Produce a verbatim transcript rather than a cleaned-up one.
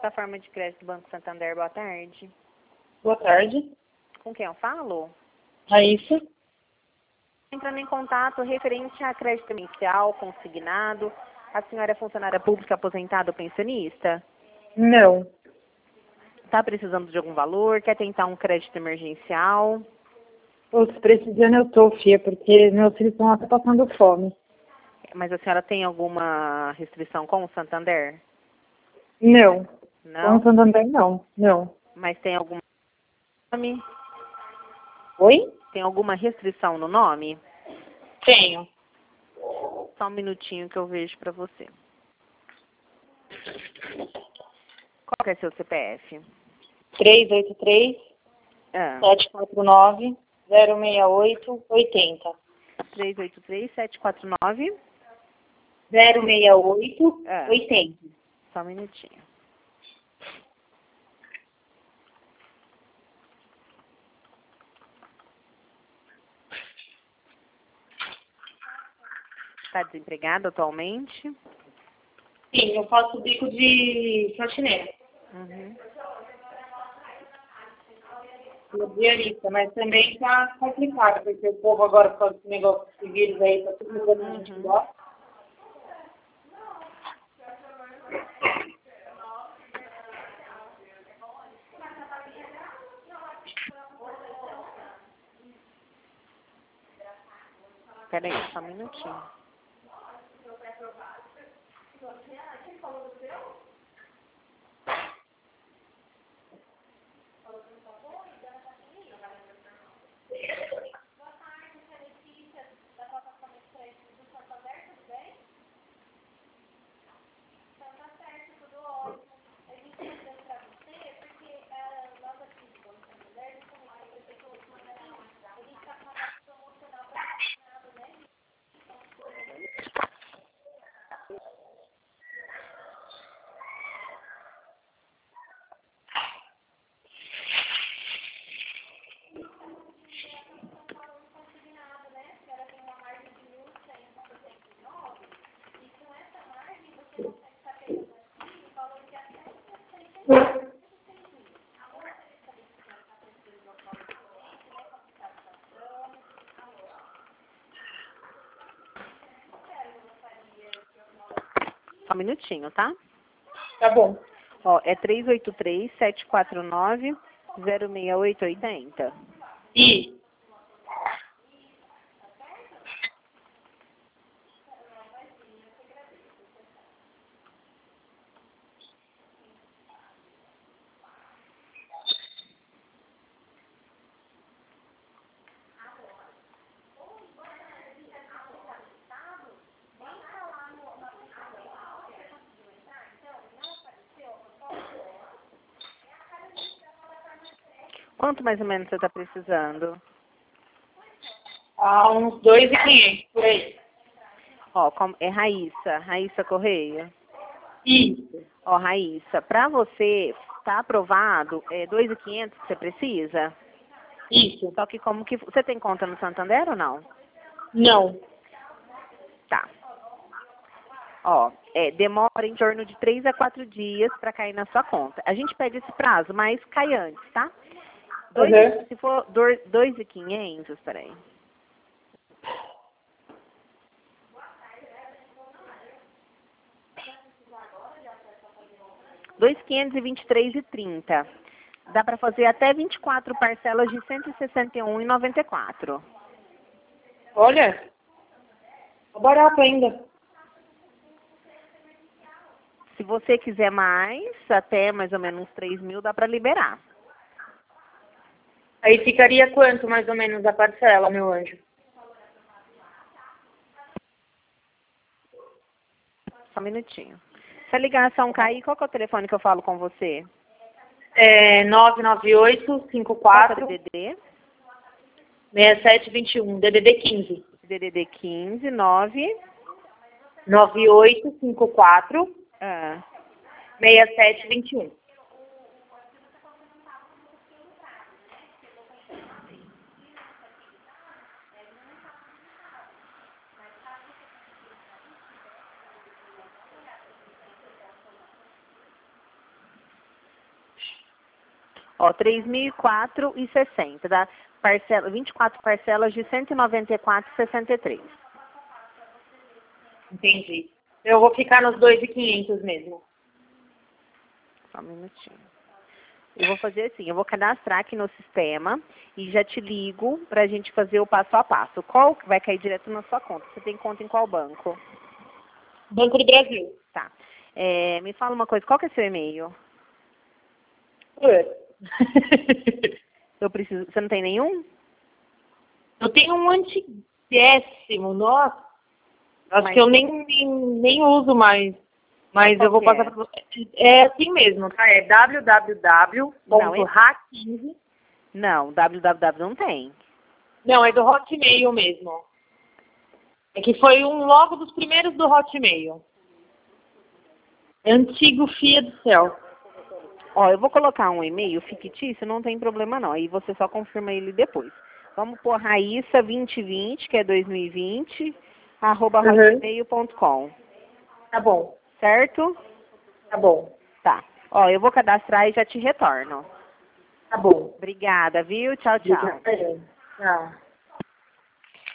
plataforma de crédito do Banco Santander, boa tarde. Boa tarde. Com quem eu falo? Raíssa. Entrando em contato referente a crédito inicial, consignado. A senhora é funcionária pública aposentada ou pensionista? Não. Está precisando de algum valor? Quer tentar um crédito emergencial? Pô, se precisando eu tô, Fia, porque meus filhos estão até passando fome. Mas a senhora tem alguma restrição com o Santander? Não. Não? Com Santander, não. Não. Mas tem algum nome? Oi? Tem alguma restrição no nome? Tenho. Só um minutinho que eu vejo para você. Qual que é seu C P F? três oito três, Ah, sete quatro nove, zero seis oito, oito zero. três oito três, sete quatro nove. zero seis oito, Ah, oito zero. só um minutinho. Está desempregado atualmente? Sim, eu faço bico de faxineira. Uhum. Sou diarista, mas também tá complicado, porque o povo agora, por causa desse negócio de vírus aí, tá tudo mudando a gente Uhum. igual. Pera aí, só um minutinho. Só um minutinho, tá? Tá bom. Ó, é três oito três, sete quatro nove, zero seis oito, oito zero. E Quanto mais ou menos você está precisando? há uns dois mil e quinhentos por aí. Ó, com- é Raíssa, Raíssa Correia. Isso. Ó, Raíssa, para você tá aprovado, é dois mil e quinhentos que você precisa? Isso. Só que como que... Você tem conta no Santander ou não? Não. Tá. Ó, é, demora em torno de três a quatro dias para cair na sua conta. A gente pede esse prazo, mas cai antes, tá? Dois, Uhum. Se for dois mil e quinhentos, peraí. dois mil quinhentos e vinte e três e trinta. Dá para fazer até vinte e quatro parcelas de cento e sessenta e um e noventa e quatro. Olha, tá barato ainda. Se você quiser mais, até mais ou menos uns três mil, dá para liberar. Aí ficaria quanto mais ou menos a parcela, meu anjo? Só um minutinho. Se a ligação cair, qual que é o telefone que eu falo com você? É nove nove oito cinco Qual que é o quatro D D D? seis sete dois um, D D D quinze. D D D quinze, nove... nove oito cinco quatro Ah, seis sete dois um. Ó, três mil e quatro reais e sessenta, dá parcela, vinte e quatro parcelas de cento e noventa e quatro reais e sessenta e três. Entendi. Eu vou ficar nos dois mil e quinhentos mesmo. Só um minutinho. Eu vou fazer assim, eu vou cadastrar aqui no sistema e já te ligo pra gente fazer o passo a passo. Qual vai cair direto na sua conta? Você tem conta em qual banco? Banco do Brasil. Tá. É, me fala uma coisa, qual que é seu e-mail? É. Eu preciso. Você não tem nenhum? Eu tenho um antiguíssimo, nossa. Acho Mas- que eu nem, nem, nem uso mais. Mas Qual eu vou que passar é? para você. É assim mesmo, tá? É www ponto hack quinze. Não, www não tem. Não, é do Hotmail mesmo. É que foi um logo dos primeiros do Hotmail. É antigo, fia do céu. Ó, eu vou colocar um e-mail fictício, não tem problema não. Aí você só confirma ele depois. Vamos pôr Raíssa vinte e vinte, que é dois mil e vinte, arroba Uhum. hotmail ponto com. Tá bom, Certo? tá bom, Tá. Ó, eu vou cadastrar e já te retorno. tá bom. Obrigada, viu? Tchau, tchau. Tchau.